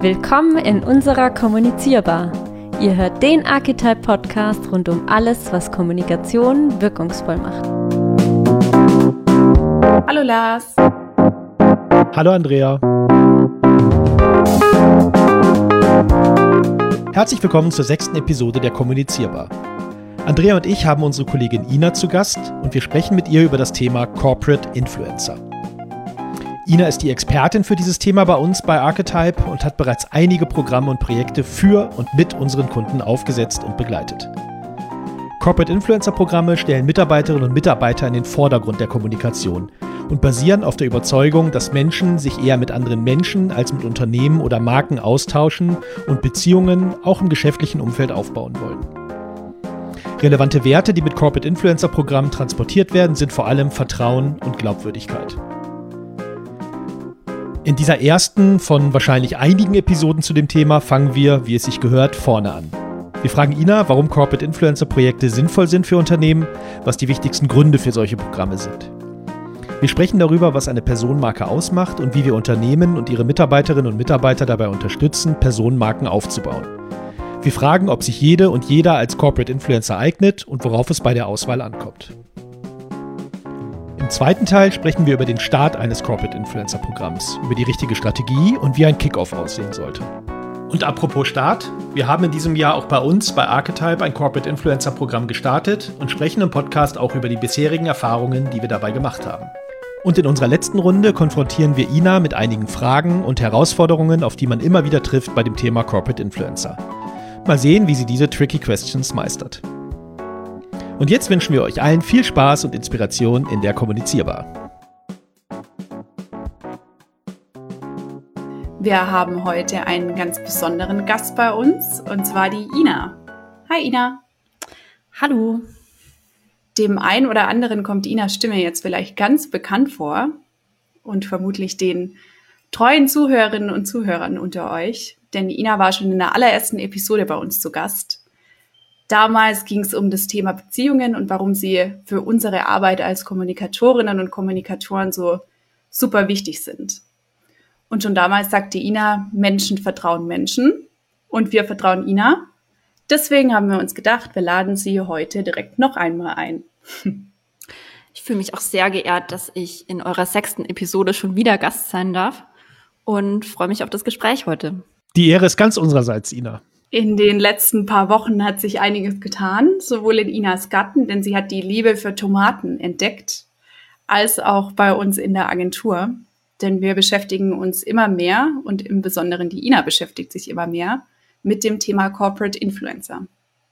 Willkommen in unserer Kommunizierbar. Ihr hört den Archetype-Podcast rund um alles, was Kommunikation wirkungsvoll macht. Hallo Lars. Hallo Andrea. Herzlich willkommen zur 6. Episode der Kommunizierbar. Andrea und ich haben unsere Kollegin Ina zu Gast und wir sprechen mit ihr über das Thema Corporate Influencer. Ina ist die Expertin für dieses Thema bei uns bei Archetype und hat bereits einige Programme und Projekte für und mit unseren Kunden aufgesetzt und begleitet. Corporate Influencer Programme stellen Mitarbeiterinnen und Mitarbeiter in den Vordergrund der Kommunikation und basieren auf der Überzeugung, dass Menschen sich eher mit anderen Menschen als mit Unternehmen oder Marken austauschen und Beziehungen auch im geschäftlichen Umfeld aufbauen wollen. Relevante Werte, die mit Corporate Influencer Programmen transportiert werden, sind vor allem Vertrauen und Glaubwürdigkeit. In dieser ersten von wahrscheinlich einigen Episoden zu dem Thema fangen wir, wie es sich gehört, vorne an. Wir fragen Ina, warum Corporate Influencer Projekte sinnvoll sind für Unternehmen, was die wichtigsten Gründe für solche Programme sind. Wir sprechen darüber, was eine Personenmarke ausmacht und wie wir Unternehmen und ihre Mitarbeiterinnen und Mitarbeiter dabei unterstützen, Personenmarken aufzubauen. Wir fragen, ob sich jede und jeder als Corporate Influencer eignet und worauf es bei der Auswahl ankommt. Im zweiten Teil sprechen wir über den Start eines Corporate Influencer Programms, über die richtige Strategie und wie ein Kickoff aussehen sollte. Und apropos Start, wir haben in diesem Jahr auch bei uns bei Archetype ein Corporate Influencer Programm gestartet und sprechen im Podcast auch über die bisherigen Erfahrungen, die wir dabei gemacht haben. Und in unserer letzten Runde konfrontieren wir Ina mit einigen Fragen und Herausforderungen, auf die man immer wieder trifft bei dem Thema Corporate Influencer. Mal sehen, wie sie diese tricky questions meistert. Und jetzt wünschen wir euch allen viel Spaß und Inspiration in der Kommunizierbar. Wir haben heute einen ganz besonderen Gast bei uns, und zwar die Ina. Hi Ina. Hallo. Dem einen oder anderen kommt Inas Stimme jetzt vielleicht ganz bekannt vor und vermutlich den treuen Zuhörerinnen und Zuhörern unter euch, denn Ina war schon in der allerersten Episode bei uns zu Gast. Damals ging es um das Thema Beziehungen und warum sie für unsere Arbeit als Kommunikatorinnen und Kommunikatoren so super wichtig sind. Und schon damals sagte Ina, Menschen vertrauen Menschen und wir vertrauen Ina. Deswegen haben wir uns gedacht, wir laden sie heute direkt noch einmal ein. Ich fühle mich auch sehr geehrt, dass ich in eurer 6. Episode schon wieder Gast sein darf und freue mich auf das Gespräch heute. Die Ehre ist ganz unsererseits, Ina. In den letzten paar Wochen hat sich einiges getan, sowohl in Inas Garten, denn sie hat die Liebe für Tomaten entdeckt, als auch bei uns in der Agentur. Denn wir beschäftigen uns immer mehr und im Besonderen die Ina beschäftigt sich immer mehr mit dem Thema Corporate Influencer.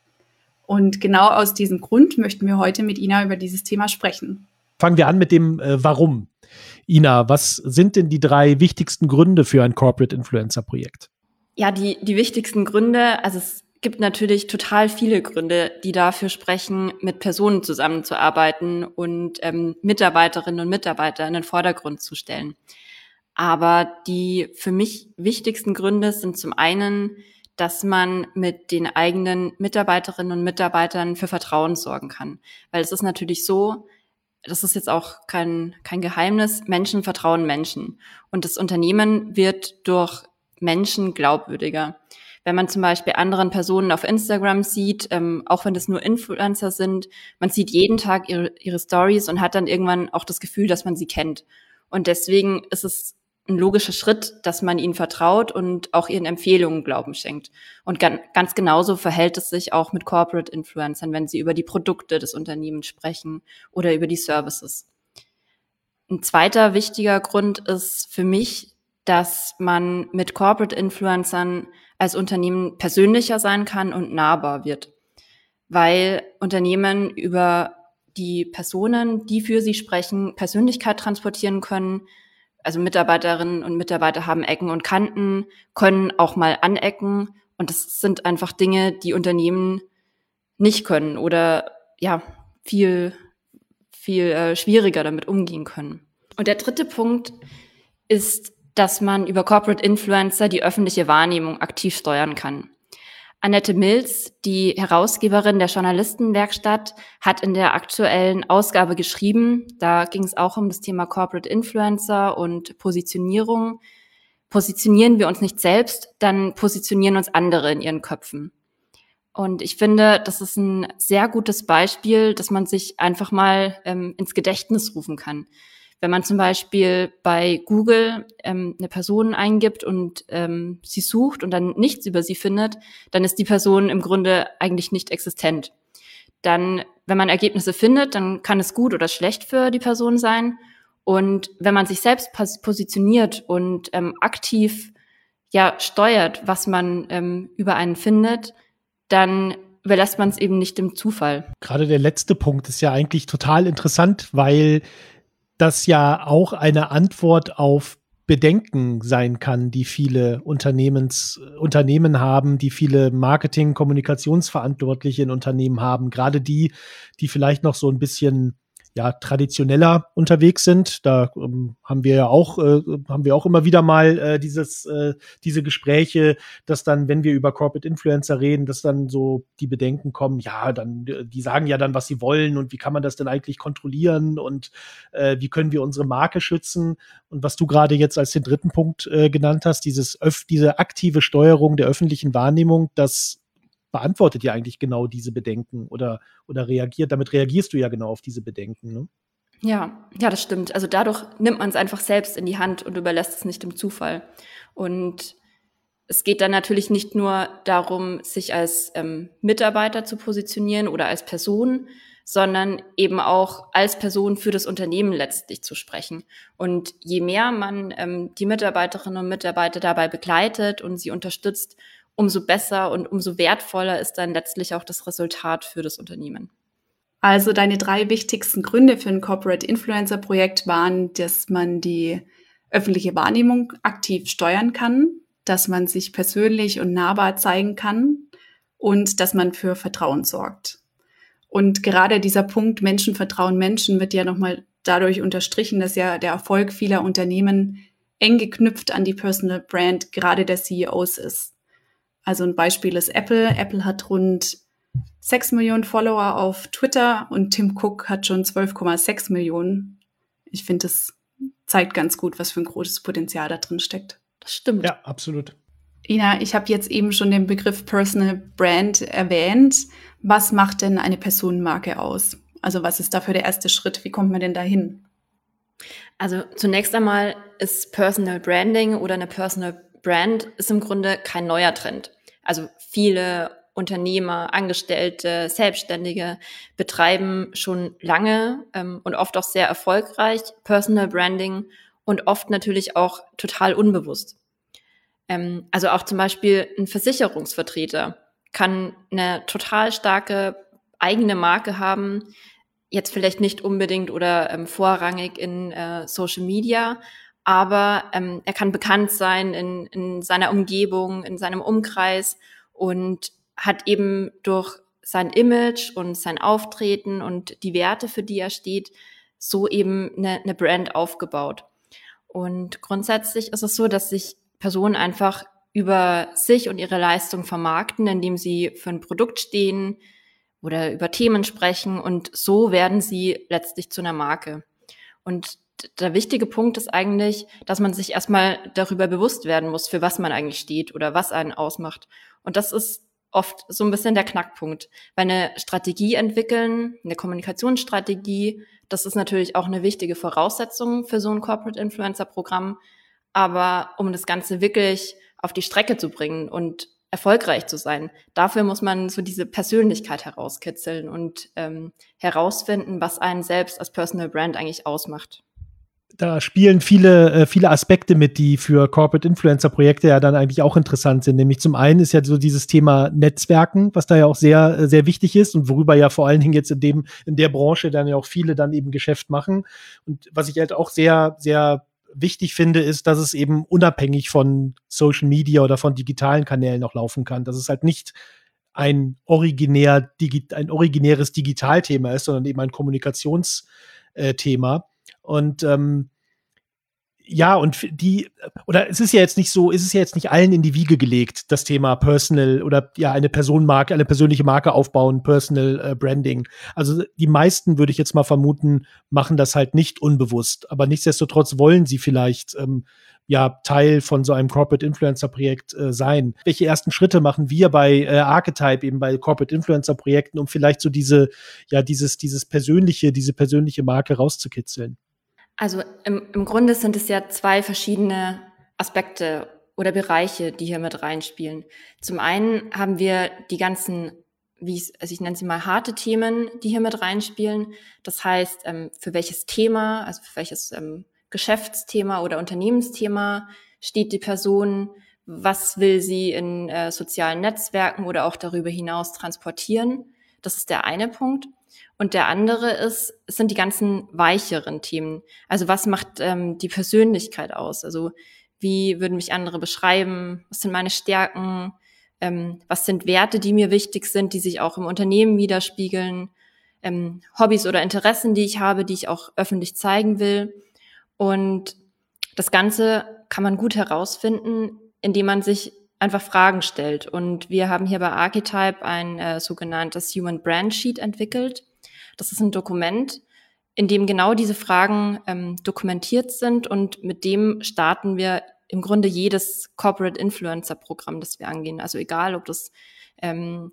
Und genau aus diesem Grund möchten wir heute mit Ina über dieses Thema sprechen. Fangen wir an mit dem Warum. Ina, was sind denn die 3 wichtigsten Gründe für ein Corporate Influencer Projekt? Ja, die wichtigsten Gründe, also es gibt natürlich total viele Gründe, die dafür sprechen, mit Personen zusammenzuarbeiten und Mitarbeiterinnen und Mitarbeiter in den Vordergrund zu stellen. Aber die für mich wichtigsten Gründe sind zum einen, dass man mit den eigenen Mitarbeiterinnen und Mitarbeitern für Vertrauen sorgen kann. Weil es ist natürlich so, das ist jetzt auch kein Geheimnis, Menschen vertrauen Menschen. Und das Unternehmen wird durch Menschen glaubwürdiger. Wenn man zum Beispiel anderen Personen auf Instagram sieht, auch wenn das nur Influencer sind, man sieht jeden Tag ihre Stories und hat dann irgendwann auch das Gefühl, dass man sie kennt. Und deswegen ist es ein logischer Schritt, dass man ihnen vertraut und auch ihren Empfehlungen Glauben schenkt. Und ganz genauso verhält es sich auch mit Corporate Influencern, wenn sie über die Produkte des Unternehmens sprechen oder über die Services. Ein zweiter wichtiger Grund ist für mich, dass man mit Corporate Influencern als Unternehmen persönlicher sein kann und nahbar wird, weil Unternehmen über die Personen, die für sie sprechen, Persönlichkeit transportieren können. Also Mitarbeiterinnen und Mitarbeiter haben Ecken und Kanten, können auch mal anecken und das sind einfach Dinge, die Unternehmen nicht können oder ja viel schwieriger damit umgehen können. Und der dritte Punkt ist, dass man über Corporate Influencer die öffentliche Wahrnehmung aktiv steuern kann. Annette Mills, die Herausgeberin der Journalistenwerkstatt, hat in der aktuellen Ausgabe geschrieben, da ging es auch um das Thema Corporate Influencer und Positionierung, positionieren wir uns nicht selbst, dann positionieren uns andere in ihren Köpfen. Und ich finde, das ist ein sehr gutes Beispiel, dass man sich einfach mal ins Gedächtnis rufen kann. Wenn man zum Beispiel bei Google eine Person eingibt und sie sucht und dann nichts über sie findet, dann ist die Person im Grunde eigentlich nicht existent. Dann, wenn man Ergebnisse findet, dann kann es gut oder schlecht für die Person sein. Und wenn man sich selbst positioniert und aktiv steuert, was man über einen findet, dann überlässt man es eben nicht dem Zufall. Gerade der letzte Punkt ist ja eigentlich total interessant, weil das ja auch eine Antwort auf Bedenken sein kann, die viele Unternehmen haben, die viele Marketing-, Kommunikationsverantwortliche in Unternehmen haben. Gerade die vielleicht noch so ein bisschen traditioneller unterwegs sind. Da haben wir auch immer wieder mal diese Gespräche, dass dann, wenn wir über Corporate Influencer reden, dass dann so die Bedenken kommen, die sagen ja dann, was sie wollen und wie kann man das denn eigentlich kontrollieren und wie können wir unsere Marke schützen? Und was du gerade jetzt als den dritten Punkt genannt hast, diese aktive Steuerung der öffentlichen Wahrnehmung, das beantwortet ja eigentlich genau diese Bedenken oder damit reagierst du ja genau auf diese Bedenken, ne? Ja, das stimmt. Also dadurch nimmt man es einfach selbst in die Hand und überlässt es nicht dem Zufall. Und es geht dann natürlich nicht nur darum, sich als Mitarbeiter zu positionieren oder als Person, sondern eben auch als Person für das Unternehmen letztlich zu sprechen. Und je mehr man die Mitarbeiterinnen und Mitarbeiter dabei begleitet und sie unterstützt, umso besser und umso wertvoller ist dann letztlich auch das Resultat für das Unternehmen. Also deine 3 wichtigsten Gründe für ein Corporate Influencer Projekt waren, dass man die öffentliche Wahrnehmung aktiv steuern kann, dass man sich persönlich und nahbar zeigen kann und dass man für Vertrauen sorgt. Und gerade dieser Punkt Menschen vertrauen Menschen wird ja nochmal dadurch unterstrichen, dass ja der Erfolg vieler Unternehmen eng geknüpft an die Personal Brand gerade der CEOs ist. Also ein Beispiel ist Apple. Apple hat rund 6 Millionen Follower auf Twitter und Tim Cook hat schon 12,6 Millionen. Ich finde, das zeigt ganz gut, was für ein großes Potenzial da drin steckt. Das stimmt. Ja, absolut. Ina, ich habe jetzt eben schon den Begriff Personal Brand erwähnt. Was macht denn eine Personenmarke aus? Also was ist dafür der erste Schritt? Wie kommt man denn dahin? Also zunächst einmal ist Personal Branding oder eine Personal Brand ist im Grunde kein neuer Trend. Also viele Unternehmer, Angestellte, Selbstständige betreiben schon lange und oft auch sehr erfolgreich Personal Branding und oft natürlich auch total unbewusst. Also auch zum Beispiel ein Versicherungsvertreter kann eine total starke eigene Marke haben, jetzt vielleicht nicht unbedingt oder vorrangig in Social Media, aber er kann bekannt sein in seiner Umgebung, in seinem Umkreis und hat eben durch sein Image und sein Auftreten und die Werte, für die er steht, so eben eine Brand aufgebaut. Und grundsätzlich ist es so, dass sich Personen einfach über sich und ihre Leistung vermarkten, indem sie für ein Produkt stehen oder über Themen sprechen und so werden sie letztlich zu einer Marke. Und der wichtige Punkt ist eigentlich, dass man sich erstmal darüber bewusst werden muss, für was man eigentlich steht oder was einen ausmacht. Und das ist oft so ein bisschen der Knackpunkt. Weil eine Strategie entwickeln, eine Kommunikationsstrategie, das ist natürlich auch eine wichtige Voraussetzung für so ein Corporate Influencer Programm. Aber um das Ganze wirklich auf die Strecke zu bringen und erfolgreich zu sein, dafür muss man so diese Persönlichkeit herauskitzeln und herausfinden, was einen selbst als Personal Brand eigentlich ausmacht. Da spielen viele Aspekte mit, die für Corporate Influencer Projekte ja dann eigentlich auch interessant sind. Nämlich zum einen ist ja so dieses Thema Netzwerken, was da ja auch sehr, sehr wichtig ist und worüber ja vor allen Dingen jetzt in der Branche dann ja auch viele dann eben Geschäft machen. Und was ich halt auch sehr, sehr wichtig finde, ist, dass es eben unabhängig von Social Media oder von digitalen Kanälen noch laufen kann. Dass es halt nicht ein originäres Digitalthema ist, sondern eben ein Kommunikationsthema. Und Ja, und oder es ist ja jetzt nicht allen in die Wiege gelegt, das Thema Personal oder ja, eine persönliche Marke aufbauen, Personal Branding. Also die meisten, würde ich jetzt mal vermuten, machen das halt nicht unbewusst. Aber nichtsdestotrotz wollen sie vielleicht Teil von so einem Corporate Influencer Projekt sein. Welche ersten Schritte machen wir bei Archetype, eben bei Corporate Influencer Projekten, um vielleicht so diese persönliche Marke rauszukitzeln? Also im Grunde sind es ja zwei verschiedene Aspekte oder Bereiche, die hier mit reinspielen. Zum einen haben wir die ganzen, ich nenne sie mal harte Themen, die hier mit reinspielen. Das heißt, für welches Thema, also für welches Geschäftsthema oder Unternehmensthema steht die Person, was will sie in sozialen Netzwerken oder auch darüber hinaus transportieren. Das ist der eine Punkt. Und der andere sind die ganzen weicheren Themen. Also was macht die Persönlichkeit aus? Also wie würden mich andere beschreiben? Was sind meine Stärken? Was sind Werte, die mir wichtig sind, die sich auch im Unternehmen widerspiegeln? Hobbys oder Interessen, die ich habe, die ich auch öffentlich zeigen will. Und das Ganze kann man gut herausfinden, indem man sich einfach Fragen stellt. Und wir haben hier bei Archetype ein sogenanntes Human Brand Sheet entwickelt. Das ist ein Dokument, in dem genau diese Fragen dokumentiert sind, und mit dem starten wir im Grunde jedes Corporate Influencer Programm, das wir angehen. Also egal, ob das eine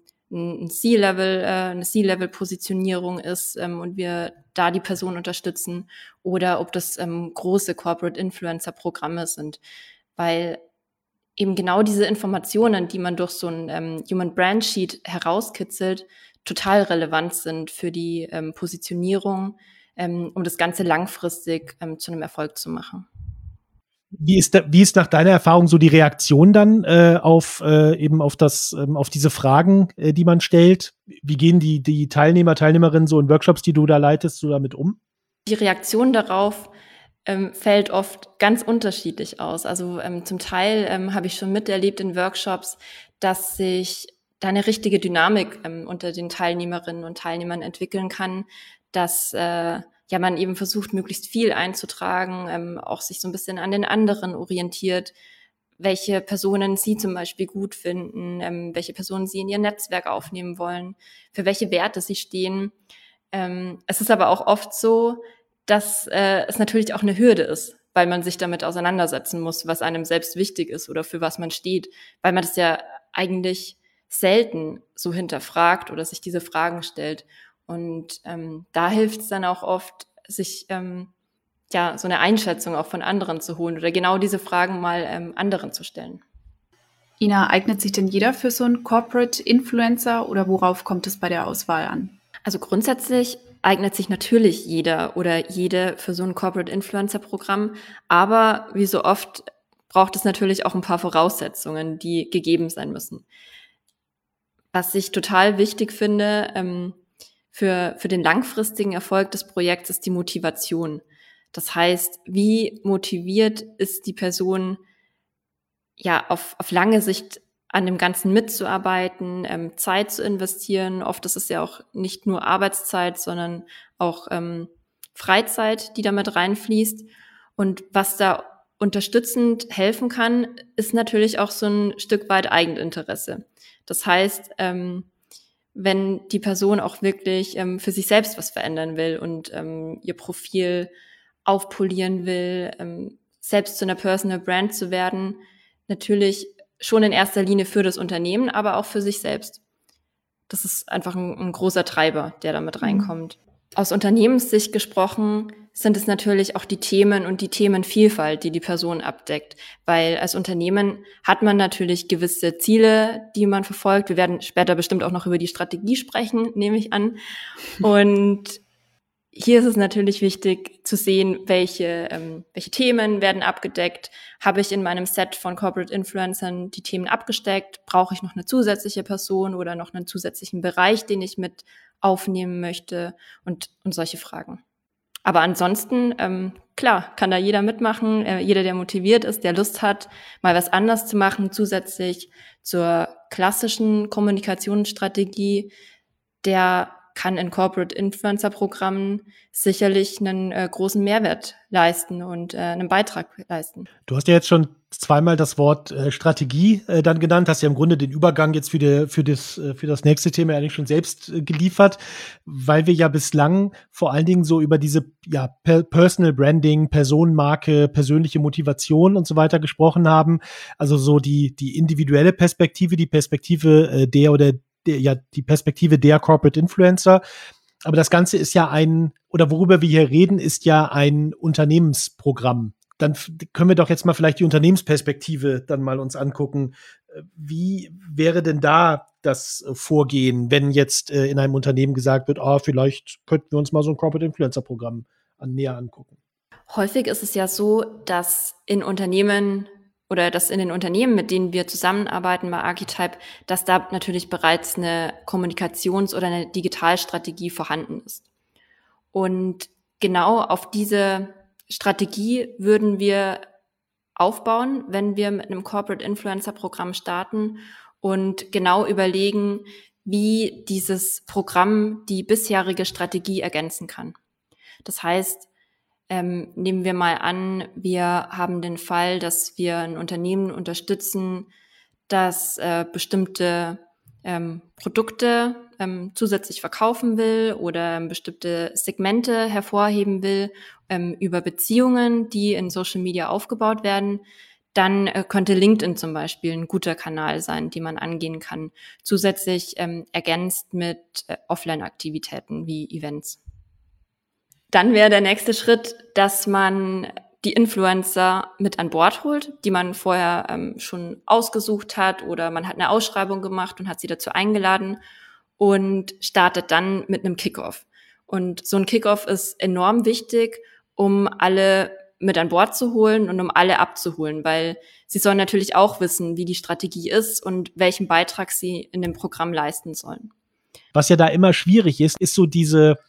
C-Level-Positionierung ist und wir da die Person unterstützen, oder ob das große Corporate Influencer Programme sind, weil eben genau diese Informationen, die man durch so ein Human Brand Sheet herauskitzelt, total relevant sind für die Positionierung, um das Ganze langfristig zu einem Erfolg zu machen. Wie ist nach deiner Erfahrung so die Reaktion dann auf diese Fragen, die man stellt? Wie gehen die Teilnehmerinnen so in Workshops, die du da leitest, so damit um? Die Reaktion darauf fällt oft ganz unterschiedlich aus. Also zum Teil habe ich schon miterlebt in Workshops, dass sich da eine richtige Dynamik unter den Teilnehmerinnen und Teilnehmern entwickeln kann, dass man eben versucht, möglichst viel einzutragen, auch sich so ein bisschen an den anderen orientiert, welche Personen sie zum Beispiel gut finden, welche Personen sie in ihr Netzwerk aufnehmen wollen, für welche Werte sie stehen. Es ist aber auch oft so, dass es natürlich auch eine Hürde ist, weil man sich damit auseinandersetzen muss, was einem selbst wichtig ist oder für was man steht, weil man das ja eigentlich selten so hinterfragt oder sich diese Fragen stellt. Und da hilft es dann auch oft, sich so eine Einschätzung auch von anderen zu holen oder genau diese Fragen mal anderen zu stellen. Ina, eignet sich denn jeder für so einen Corporate Influencer oder worauf kommt es bei der Auswahl an? Also grundsätzlich eignet sich natürlich jeder oder jede für so ein Corporate Influencer Programm, aber wie so oft braucht es natürlich auch ein paar Voraussetzungen, die gegeben sein müssen. Was ich total wichtig finde für den langfristigen Erfolg des Projekts ist die Motivation. Das heißt, wie motiviert ist die Person, auf lange Sicht an dem Ganzen mitzuarbeiten, Zeit zu investieren. Oft ist es ja auch nicht nur Arbeitszeit, sondern auch Freizeit, die damit reinfließt. Und was da unterstützend helfen kann, ist natürlich auch so ein Stück weit Eigeninteresse. Das heißt, wenn die Person auch wirklich für sich selbst was verändern will und ihr Profil aufpolieren will, selbst zu einer Personal Brand zu werden, natürlich schon in erster Linie für das Unternehmen, aber auch für sich selbst. Das ist einfach ein großer Treiber, der da mit reinkommt. Aus Unternehmenssicht gesprochen sind es natürlich auch die Themen und die Themenvielfalt, die die Person abdeckt. Weil als Unternehmen hat man natürlich gewisse Ziele, die man verfolgt. Wir werden später bestimmt auch noch über die Strategie sprechen, nehme ich an. Und hier ist es natürlich wichtig zu sehen, welche Themen werden abgedeckt. Habe ich in meinem Set von Corporate Influencern die Themen abgesteckt? Brauche ich noch eine zusätzliche Person oder noch einen zusätzlichen Bereich, den ich mit aufnehmen möchte? Und solche Fragen. Aber ansonsten, klar, kann da jeder mitmachen. Jeder, der motiviert ist, der Lust hat, mal was anderes zu machen, zusätzlich zur klassischen Kommunikationsstrategie, der kann in Corporate Influencer Programmen sicherlich einen großen Mehrwert leisten und einen Beitrag leisten. Du hast ja jetzt schon zweimal das Wort Strategie dann genannt, hast ja im Grunde den Übergang jetzt für das nächste Thema eigentlich schon selbst geliefert, weil wir ja bislang vor allen Dingen so über diese Personal Branding, Personenmarke, persönliche Motivation und so weiter gesprochen haben. Also so die individuelle Perspektive, die Perspektive die Perspektive der Corporate Influencer. Aber das Ganze ist ja worüber wir hier reden, ist ja ein Unternehmensprogramm. Dann können wir doch jetzt mal vielleicht die Unternehmensperspektive dann mal uns angucken. Wie wäre denn da das Vorgehen, wenn jetzt in einem Unternehmen gesagt wird, vielleicht könnten wir uns mal so ein Corporate Influencer Programm näher angucken? Häufig ist es ja so, dass in den Unternehmen, mit denen wir zusammenarbeiten bei Archetype, dass da natürlich bereits eine Kommunikations- oder eine Digitalstrategie vorhanden ist. Und genau auf diese Strategie würden wir aufbauen, wenn wir mit einem Corporate Influencer Programm starten und genau überlegen, wie dieses Programm die bisherige Strategie ergänzen kann. Das heißt, nehmen wir mal an, wir haben den Fall, dass wir ein Unternehmen unterstützen, das bestimmte Produkte zusätzlich verkaufen will oder bestimmte Segmente hervorheben will über Beziehungen, die in Social Media aufgebaut werden, dann könnte LinkedIn zum Beispiel ein guter Kanal sein, den man angehen kann, zusätzlich ergänzt mit Offline-Aktivitäten wie Events. Dann wäre der nächste Schritt, dass man die Influencer mit an Bord holt, die man vorher schon ausgesucht hat, oder man hat eine Ausschreibung gemacht und hat sie dazu eingeladen und startet dann mit einem Kickoff. Und so ein Kickoff ist enorm wichtig, um alle mit an Bord zu holen und um alle abzuholen, weil sie sollen natürlich auch wissen, wie die Strategie ist und welchen Beitrag sie in dem Programm leisten sollen. Was ja da immer schwierig ist so diese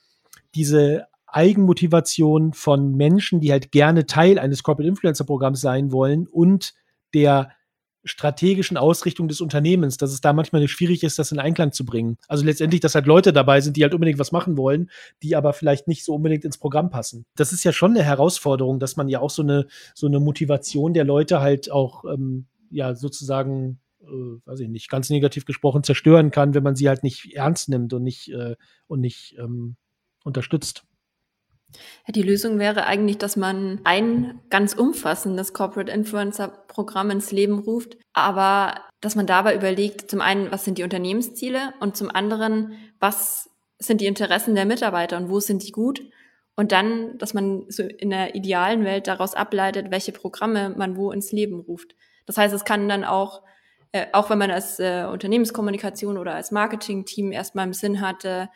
Eigenmotivation von Menschen, die halt gerne Teil eines Corporate Influencer Programms sein wollen, und der strategischen Ausrichtung des Unternehmens, dass es da manchmal schwierig ist, das in Einklang zu bringen. Also letztendlich, dass halt Leute dabei sind, die halt unbedingt was machen wollen, die aber vielleicht nicht so unbedingt ins Programm passen. Das ist ja schon eine Herausforderung, dass man ja auch so eine Motivation der Leute halt auch sozusagen weiß ich nicht, ganz negativ gesprochen, zerstören kann, wenn man sie halt nicht ernst nimmt und nicht unterstützt. Ja, die Lösung wäre eigentlich, dass man ein ganz umfassendes Corporate Influencer Programm ins Leben ruft, aber dass man dabei überlegt, zum einen, was sind die Unternehmensziele, und zum anderen, was sind die Interessen der Mitarbeiter und wo sind die gut, und dann, dass man so in der idealen Welt daraus ableitet, welche Programme man wo ins Leben ruft. Das heißt, es kann dann auch wenn man als Unternehmenskommunikation oder als Marketing-Team erstmal im Sinn hatte,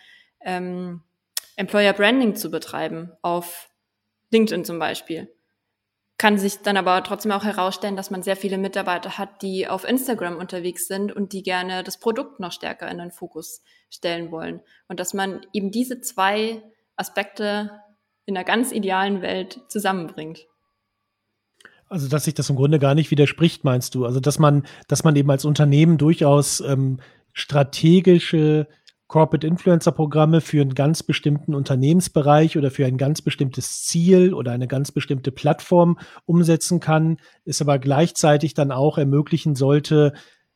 Employer Branding zu betreiben, auf LinkedIn zum Beispiel, kann sich dann aber trotzdem auch herausstellen, dass man sehr viele Mitarbeiter hat, die auf Instagram unterwegs sind und die gerne das Produkt noch stärker in den Fokus stellen wollen. Und dass man eben diese zwei Aspekte in einer ganz idealen Welt zusammenbringt. Also, dass sich das im Grunde gar nicht widerspricht, meinst du? Also, dass man eben als Unternehmen durchaus strategische Corporate Influencer Programme für einen ganz bestimmten Unternehmensbereich oder für ein ganz bestimmtes Ziel oder eine ganz bestimmte Plattform umsetzen kann, es aber gleichzeitig dann auch ermöglichen sollte,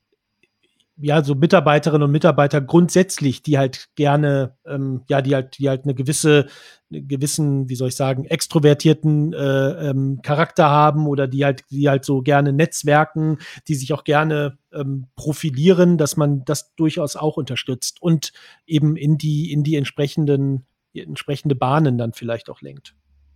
so Mitarbeiterinnen und Mitarbeiter grundsätzlich, die halt gerne, die halt einen gewissen, wie soll ich sagen, extrovertierten Charakter haben, oder die halt so gerne netzwerken, die sich auch gerne profilieren, dass man das durchaus auch unterstützt und eben in die entsprechende Bahnen dann vielleicht auch lenkt.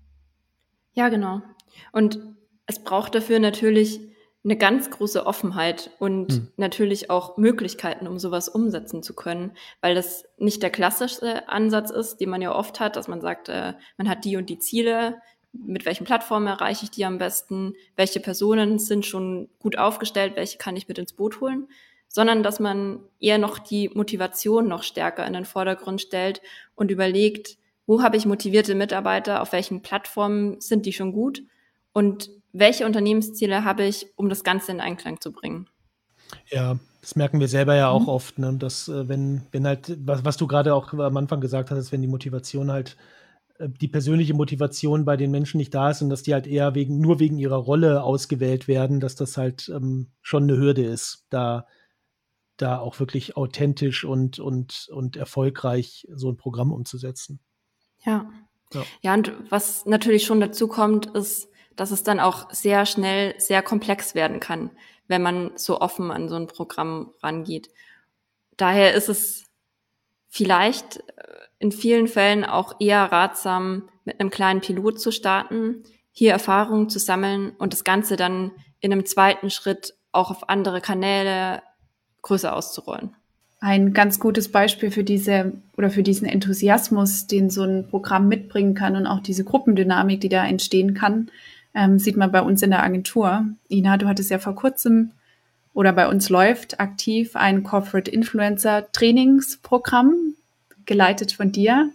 Ja, genau. Und es braucht dafür natürlich eine ganz große Offenheit und natürlich auch Möglichkeiten, um sowas umsetzen zu können, weil das nicht der klassische Ansatz ist, den man ja oft hat, dass man sagt, man hat die und die Ziele, mit welchen Plattformen erreiche ich die am besten, welche Personen sind schon gut aufgestellt, welche kann ich mit ins Boot holen, sondern dass man eher noch die Motivation noch stärker in den Vordergrund stellt und überlegt, wo habe ich motivierte Mitarbeiter, auf welchen Plattformen sind die schon gut und welche Unternehmensziele habe ich, um das Ganze in Einklang zu bringen? Ja, Das merken wir selber ja auch oft, ne? Dass wenn halt, was du gerade auch am Anfang gesagt hast, wenn die Motivation halt, die persönliche Motivation bei den Menschen nicht da ist und dass die halt eher nur wegen ihrer Rolle ausgewählt werden, dass das halt schon eine Hürde ist, da auch wirklich authentisch und erfolgreich so ein Programm umzusetzen. Ja. Ja. Ja, und was natürlich schon dazu kommt, ist, dass es dann auch sehr schnell sehr komplex werden kann, wenn man so offen an so ein Programm rangeht. Daher ist es vielleicht in vielen Fällen auch eher ratsam, mit einem kleinen Pilot zu starten, hier Erfahrungen zu sammeln und das Ganze dann in einem zweiten Schritt auch auf andere Kanäle größer auszurollen. Ein ganz gutes Beispiel für diesen Enthusiasmus, den so ein Programm mitbringen kann und auch diese Gruppendynamik, die da entstehen kann, sieht man bei uns in der Agentur. Ina, du hattest ja vor kurzem oder bei uns läuft aktiv ein Corporate Influencer Trainingsprogramm, geleitet von dir.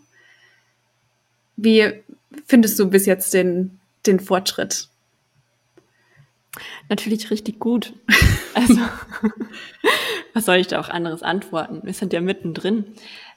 Wie findest du bis jetzt den Fortschritt? Natürlich richtig gut. Also, was soll ich da auch anderes antworten? Wir sind ja mittendrin.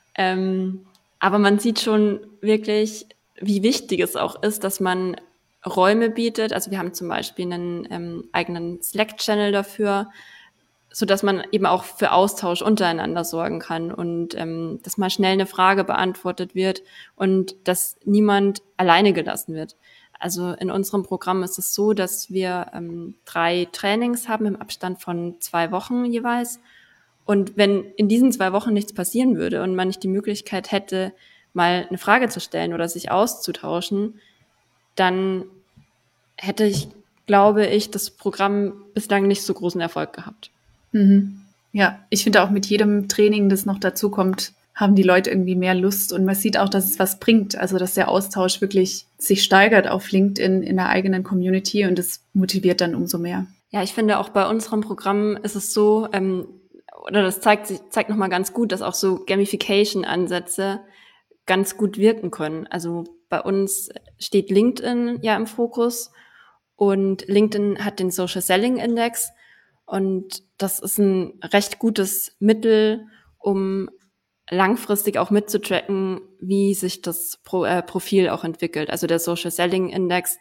Aber man sieht schon wirklich, wie wichtig es auch ist, dass man Räume bietet. Also wir haben zum Beispiel einen eigenen Slack-Channel dafür, so dass man eben auch für Austausch untereinander sorgen kann und dass mal schnell eine Frage beantwortet wird und dass niemand alleine gelassen wird. Also in unserem Programm ist es so, dass wir 3 Trainings haben im Abstand von 2 Wochen jeweils. Und wenn in diesen 2 Wochen nichts passieren würde und man nicht die Möglichkeit hätte, mal eine Frage zu stellen oder sich auszutauschen, dann hätte ich, glaube ich, das Programm bislang nicht so großen Erfolg gehabt. Mhm. Ja, ich finde auch mit jedem Training, das noch dazu kommt, haben die Leute irgendwie mehr Lust und man sieht auch, dass es was bringt. Also, dass der Austausch wirklich sich steigert auf LinkedIn in der eigenen Community und das motiviert dann umso mehr. Ja, ich finde auch bei unserem Programm ist es so, oder das zeigt nochmal ganz gut, dass auch so Gamification-Ansätze ganz gut wirken können. Also bei uns steht LinkedIn ja im Fokus und LinkedIn hat den Social Selling Index und das ist ein recht gutes Mittel, um langfristig auch mitzutracken, wie sich das Profil auch entwickelt. Also der Social Selling Index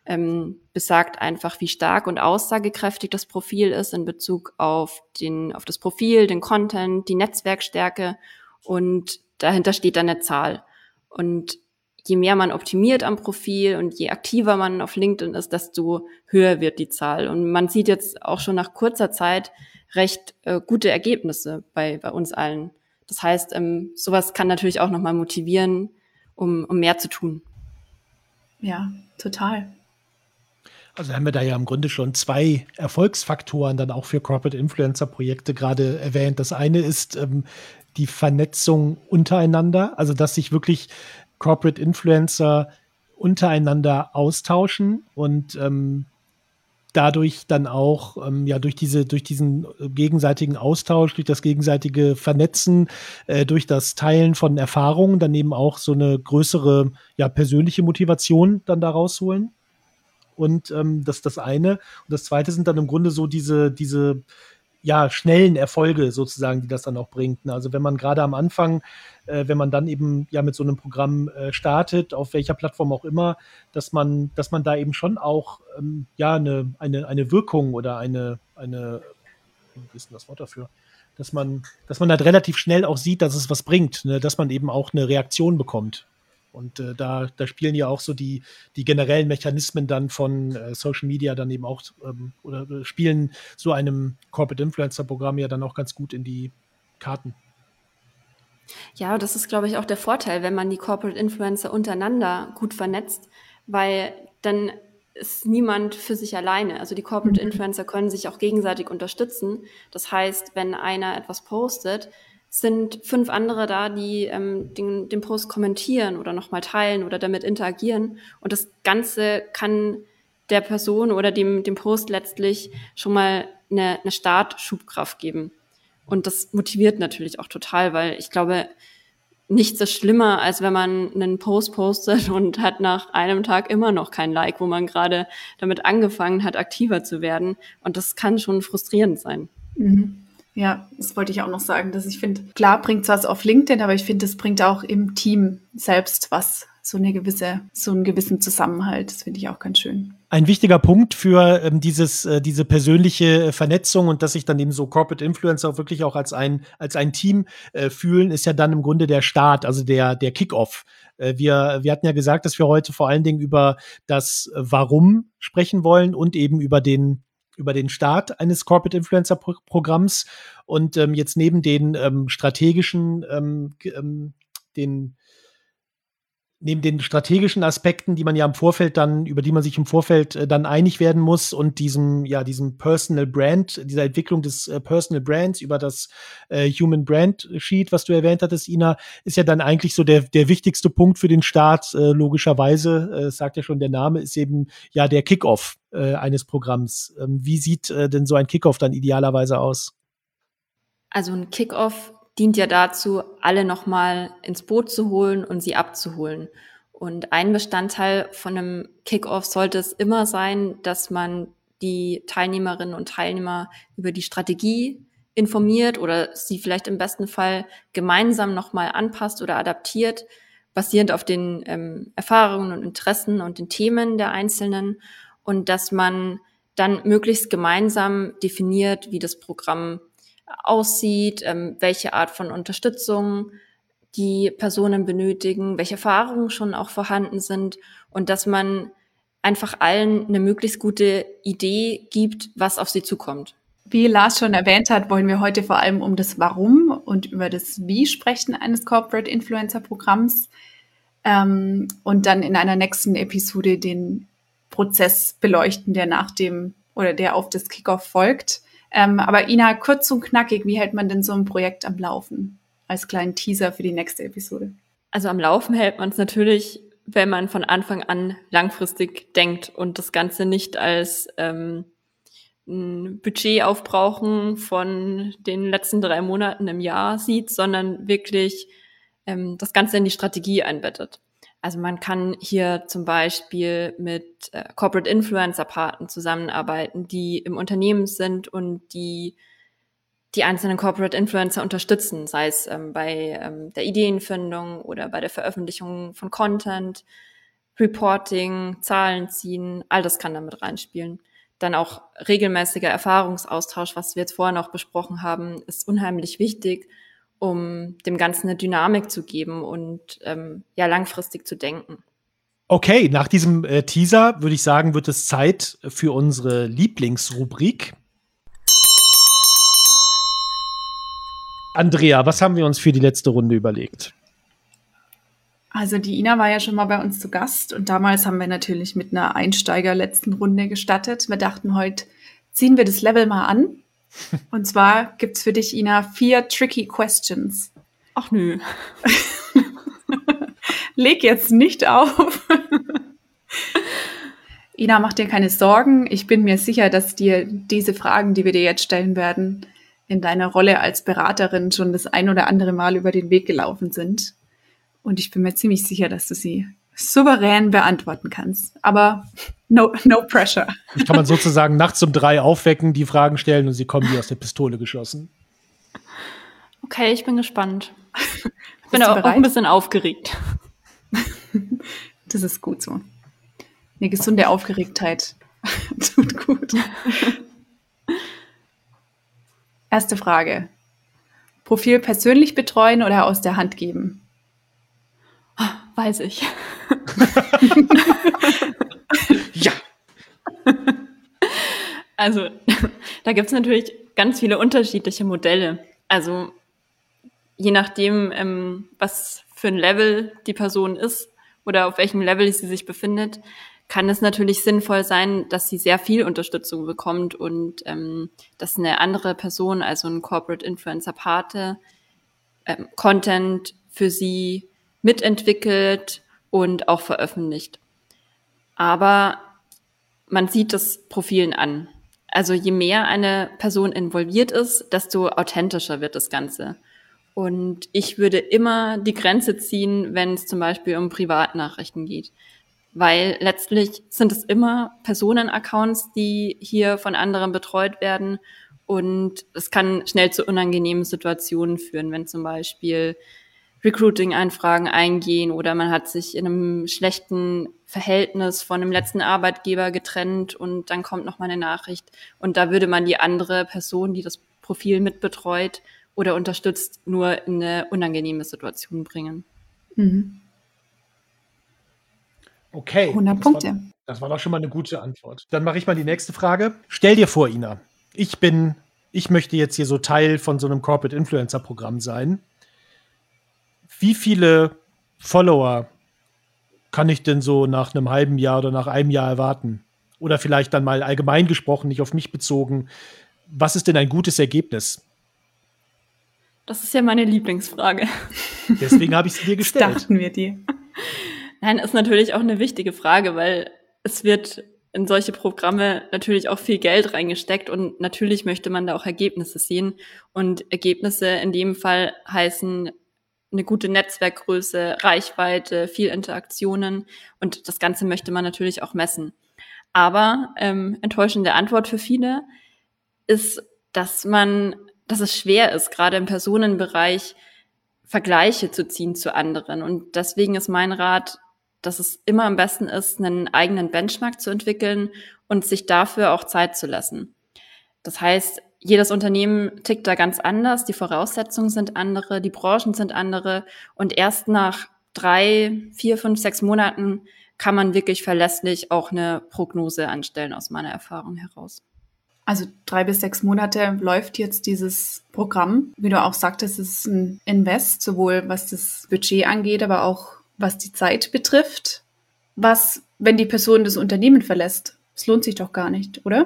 besagt einfach, wie stark und aussagekräftig das Profil ist in Bezug auf das Profil, den Content, die Netzwerkstärke und dahinter steht dann eine Zahl. Und je mehr man optimiert am Profil und je aktiver man auf LinkedIn ist, desto höher wird die Zahl. Und man sieht jetzt auch schon nach kurzer Zeit recht gute Ergebnisse bei uns allen. Das heißt, sowas kann natürlich auch nochmal motivieren, um mehr zu tun. Ja, total. Also haben wir da ja im Grunde schon 2 Erfolgsfaktoren dann auch für Corporate Influencer Projekte gerade erwähnt. Das eine ist die Vernetzung untereinander, also dass sich wirklich Corporate Influencer untereinander austauschen und dadurch dann auch durch diesen gegenseitigen Austausch, durch das gegenseitige Vernetzen, durch das Teilen von Erfahrungen dann eben auch so eine größere persönliche Motivation dann da rausholen. Und das ist das eine. Und das zweite sind dann im Grunde so diese schnellen Erfolge sozusagen, die das dann auch bringt. Also wenn man gerade am Anfang, wenn man dann eben mit so einem Programm startet, auf welcher Plattform auch immer, dass man da eben schon auch eine Wirkung oder eine wie ist denn das Wort dafür? Dass man halt relativ schnell auch sieht, dass es was bringt, ne? Dass man eben auch eine Reaktion bekommt. Und da spielen ja auch so die generellen Mechanismen dann von Social Media dann eben auch oder spielen so einem Corporate Influencer Programm ja dann auch ganz gut in die Karten. Ja, das ist, glaube ich, auch der Vorteil, wenn man die Corporate Influencer untereinander gut vernetzt, weil dann ist niemand für sich alleine. Also die Corporate Influencer können sich auch gegenseitig unterstützen. Das heißt, wenn einer etwas postet, sind 5 andere da, die den Post kommentieren oder nochmal teilen oder damit interagieren. Und das Ganze kann der Person oder dem Post letztlich schon mal eine Startschubkraft geben. Und das motiviert natürlich auch total, weil ich glaube, nichts ist schlimmer, als wenn man einen Post postet und hat nach einem Tag immer noch kein Like, wo man gerade damit angefangen hat, aktiver zu werden. Und das kann schon frustrierend sein. Mhm. Ja, das wollte ich auch noch sagen, dass ich finde, klar bringt es was auf LinkedIn, aber ich finde, es bringt auch im Team selbst was, so einen gewissen Zusammenhalt. Das finde ich auch ganz schön. Ein wichtiger Punkt für diese persönliche Vernetzung und dass sich dann eben so Corporate Influencer auch wirklich auch als ein Team fühlen, ist ja dann im Grunde der Start, also der Kick-Off. Wir hatten ja gesagt, dass wir heute vor allen Dingen über das Warum sprechen wollen und eben über den Start eines Corporate Influencer Programms und jetzt neben den neben den strategischen Aspekten, die man ja über die man sich im Vorfeld dann einig werden muss und diesem Personal Brand, dieser Entwicklung des Personal Brands über das Human Brand Sheet, was du erwähnt hattest, Ina, ist ja dann eigentlich so der wichtigste Punkt für den Start, logischerweise, sagt ja schon der Name, ist eben ja der Kickoff eines Programms. Wie sieht denn so ein Kickoff dann idealerweise aus? Also ein Kickoff dient ja dazu, alle nochmal ins Boot zu holen und sie abzuholen. Und ein Bestandteil von einem Kickoff sollte es immer sein, dass man die Teilnehmerinnen und Teilnehmer über die Strategie informiert oder sie vielleicht im besten Fall gemeinsam nochmal anpasst oder adaptiert, basierend auf den Erfahrungen und Interessen und den Themen der Einzelnen und dass man dann möglichst gemeinsam definiert, wie das Programm aussieht, welche Art von Unterstützung die Personen benötigen, welche Erfahrungen schon auch vorhanden sind und dass man einfach allen eine möglichst gute Idee gibt, was auf sie zukommt. Wie Lars schon erwähnt hat, wollen wir heute vor allem um das Warum und über das Wie sprechen eines Corporate Influencer Programms und dann in einer nächsten Episode den Prozess beleuchten, der auf das Kickoff folgt. Aber Ina, kurz und knackig, wie hält man denn so ein Projekt am Laufen? Als kleinen Teaser für die nächste Episode. Also am Laufen hält man es natürlich, wenn man von Anfang an langfristig denkt und das Ganze nicht als ein Budget aufbrauchen von den letzten 3 Monaten im Jahr sieht, sondern wirklich das Ganze in die Strategie einbettet. Also man kann hier zum Beispiel mit Corporate Influencer Partnern zusammenarbeiten, die im Unternehmen sind und die einzelnen Corporate Influencer unterstützen, sei es bei der Ideenfindung oder bei der Veröffentlichung von Content, Reporting, Zahlen ziehen, all das kann damit reinspielen. Dann auch regelmäßiger Erfahrungsaustausch, was wir jetzt vorher noch besprochen haben, ist unheimlich wichtig, um dem Ganzen eine Dynamik zu geben und langfristig zu denken. Okay, nach diesem Teaser würde ich sagen, wird es Zeit für unsere Lieblingsrubrik. Andrea, was haben wir uns für die letzte Runde überlegt? Also die Ina war ja schon mal bei uns zu Gast und damals haben wir natürlich mit einer Einsteiger-letzten Runde gestartet. Wir dachten, heute ziehen wir das Level mal an. Und zwar gibt's für dich, Ina, 4 tricky questions. Ach nö. Leg jetzt nicht auf. Ina, mach dir keine Sorgen. Ich bin mir sicher, dass dir diese Fragen, die wir dir jetzt stellen werden, in deiner Rolle als Beraterin schon das ein oder andere Mal über den Weg gelaufen sind. Und ich bin mir ziemlich sicher, dass du sie souverän beantworten kannst. Aber no pressure. Ich kann man sozusagen nachts um 3 aufwecken, die Fragen stellen und sie kommen wie aus der Pistole geschossen. Okay, ich bin gespannt. Ich bin auch ein bisschen aufgeregt. Das ist gut so. Eine gesunde Aufgeregtheit tut gut. Erste Frage. Profil persönlich betreuen oder aus der Hand geben? Weiß ich. Ja. Also, da gibt's natürlich ganz viele unterschiedliche Modelle. Also, je nachdem, was für ein Level die Person ist oder auf welchem Level sie sich befindet, kann es natürlich sinnvoll sein, dass sie sehr viel Unterstützung bekommt und dass eine andere Person, also ein Corporate Influencer Pate, Content für sie mitentwickelt und auch veröffentlicht. Aber man sieht das Profilen an. Also je mehr eine Person involviert ist, desto authentischer wird das Ganze. Und ich würde immer die Grenze ziehen, wenn es zum Beispiel um Privatnachrichten geht. Weil letztlich sind es immer Personenaccounts, die hier von anderen betreut werden. Und es kann schnell zu unangenehmen Situationen führen, wenn zum Beispiel Recruiting-Anfragen eingehen oder man hat sich in einem schlechten Verhältnis von dem letzten Arbeitgeber getrennt und dann kommt noch mal eine Nachricht. Und da würde man die andere Person, die das Profil mitbetreut oder unterstützt, nur in eine unangenehme Situation bringen. Okay. 100 Punkte. Das war doch schon mal eine gute Antwort. Dann mache ich mal die nächste Frage. Stell dir vor, Ina, ich möchte jetzt hier so Teil von so einem Corporate Influencer Programm sein. Wie viele Follower kann ich denn so nach einem halben Jahr oder nach einem Jahr erwarten? Oder vielleicht dann mal allgemein gesprochen, nicht auf mich bezogen. Was ist denn ein gutes Ergebnis? Das ist ja meine Lieblingsfrage. Deswegen habe ich sie dir gestellt. Das dachten wir dir. Nein, ist natürlich auch eine wichtige Frage, weil es wird in solche Programme natürlich auch viel Geld reingesteckt und natürlich möchte man da auch Ergebnisse sehen. Und Ergebnisse in dem Fall heißen eine gute Netzwerkgröße, Reichweite, viel Interaktionen und das Ganze möchte man natürlich auch messen. Aber enttäuschende Antwort für viele ist, dass es schwer ist, gerade im Personenbereich Vergleiche zu ziehen zu anderen. Und deswegen ist mein Rat, dass es immer am besten ist, einen eigenen Benchmark zu entwickeln und sich dafür auch Zeit zu lassen. Das heißt, jedes Unternehmen tickt da ganz anders, die Voraussetzungen sind andere, die Branchen sind andere und erst nach 3, 4, 5, 6 Monaten kann man wirklich verlässlich auch eine Prognose anstellen aus meiner Erfahrung heraus. Also 3 bis 6 Monate läuft jetzt dieses Programm. Wie du auch sagtest, es ist ein Invest, sowohl was das Budget angeht, aber auch was die Zeit betrifft. Was, wenn die Person das Unternehmen verlässt? Es lohnt sich doch gar nicht, oder?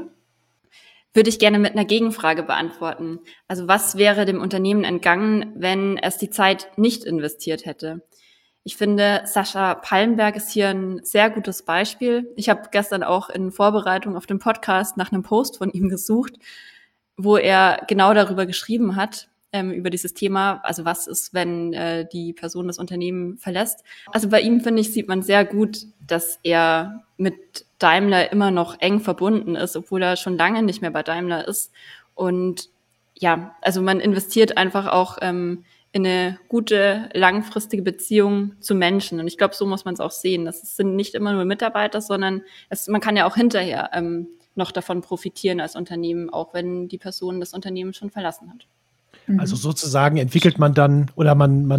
Würde ich gerne mit einer Gegenfrage beantworten. Also was wäre dem Unternehmen entgangen, wenn es die Zeit nicht investiert hätte? Ich finde, Sascha Palmberg ist hier ein sehr gutes Beispiel. Ich habe gestern auch in Vorbereitung auf den Podcast nach einem Post von ihm gesucht, wo er genau darüber geschrieben hat, über dieses Thema, also was ist, wenn die Person das Unternehmen verlässt. Also bei ihm, finde ich, sieht man sehr gut, dass er mit Daimler immer noch eng verbunden ist, obwohl er schon lange nicht mehr bei Daimler ist. Und ja, also man investiert einfach auch in eine gute, langfristige Beziehung zu Menschen. Und ich glaube, so muss man es auch sehen. Das sind nicht immer nur Mitarbeiter, sondern man kann ja auch hinterher noch davon profitieren als Unternehmen, auch wenn die Person das Unternehmen schon verlassen hat. Also sozusagen entwickelt man dann oder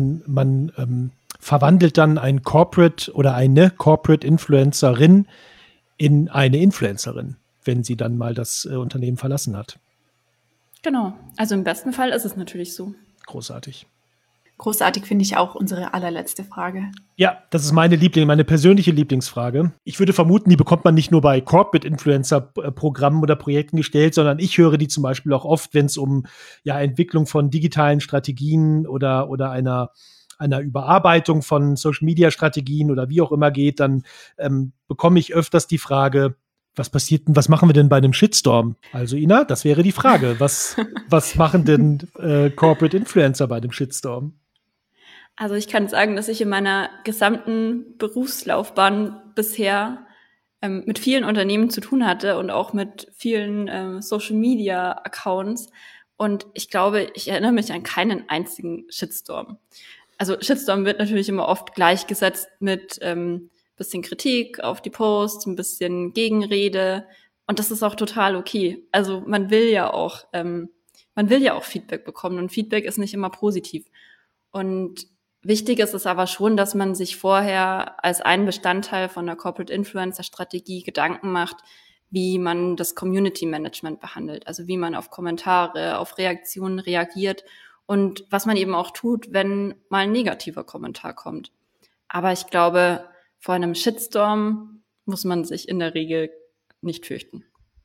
man verwandelt dann ein Corporate oder eine Corporate Influencerin in eine Influencerin, wenn sie dann mal das Unternehmen verlassen hat. Genau. Also im besten Fall ist es natürlich so. Großartig. Großartig finde ich auch unsere allerletzte Frage. Ja, das ist meine persönliche Lieblingsfrage. Ich würde vermuten, die bekommt man nicht nur bei Corporate Influencer-Programmen oder Projekten gestellt, sondern ich höre die zum Beispiel auch oft, wenn es um Entwicklung von digitalen Strategien oder einer Überarbeitung von Social-Media-Strategien oder wie auch immer geht, dann bekomme ich öfters die Frage, was machen wir denn bei einem Shitstorm? Also Ina, das wäre die Frage. Was machen denn Corporate Influencer bei dem Shitstorm? Also ich kann sagen, dass ich in meiner gesamten Berufslaufbahn bisher mit vielen Unternehmen zu tun hatte und auch mit vielen Social-Media-Accounts. Und ich glaube, ich erinnere mich an keinen einzigen Shitstorm. Also Shitstorm wird natürlich immer oft gleichgesetzt mit bisschen Kritik auf die Posts, ein bisschen Gegenrede. Und das ist auch total okay. Also man will ja auch Feedback bekommen und Feedback ist nicht immer positiv. Und wichtig ist es aber schon, dass man sich vorher als einen Bestandteil von der Corporate Influencer Strategie Gedanken macht, wie man das Community Management behandelt. Also wie man auf Kommentare, auf Reaktionen reagiert und was man eben auch tut, wenn mal ein negativer Kommentar kommt. Aber ich glaube, vor einem Shitstorm muss man sich in der Regel nicht fürchten.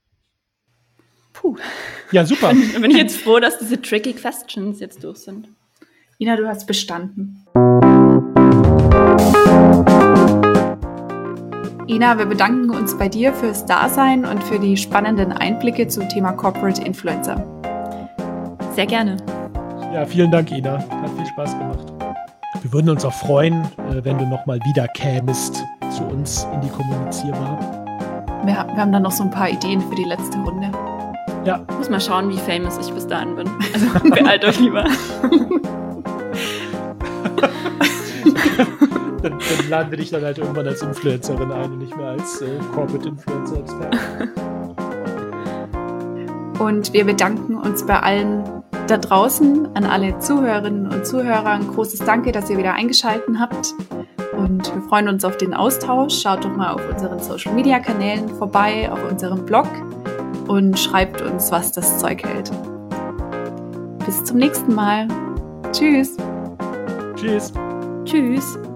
Puh. Ja, super. Bin ich jetzt froh, dass diese tricky questions jetzt durch sind. Ina, du hast bestanden. Ina, wir bedanken uns bei dir fürs Dasein und für die spannenden Einblicke zum Thema Corporate Influencer. Sehr gerne. Ja, vielen Dank, Ina. Hat viel Spaß gemacht. Wir würden uns auch freuen, wenn du nochmal wieder kämest zu uns in die Kommunizierbar. Wir haben dann noch so ein paar Ideen für die letzte Runde. Ja. Muss mal schauen, wie famous ich bis dahin bin. Also beeilt euch lieber. Dann laden wir dich dann halt irgendwann als Influencerin ein und nicht mehr als Corporate Influencer Experte. Und wir bedanken uns bei allen da draußen, an alle Zuhörerinnen und Zuhörer. Ein großes Danke, dass ihr wieder eingeschaltet habt. Und wir freuen uns auf den Austausch. Schaut doch mal auf unseren Social-Media-Kanälen vorbei, auf unserem Blog und schreibt uns, was das Zeug hält. Bis zum nächsten Mal. Tschüss. Tschüss. Tschüss.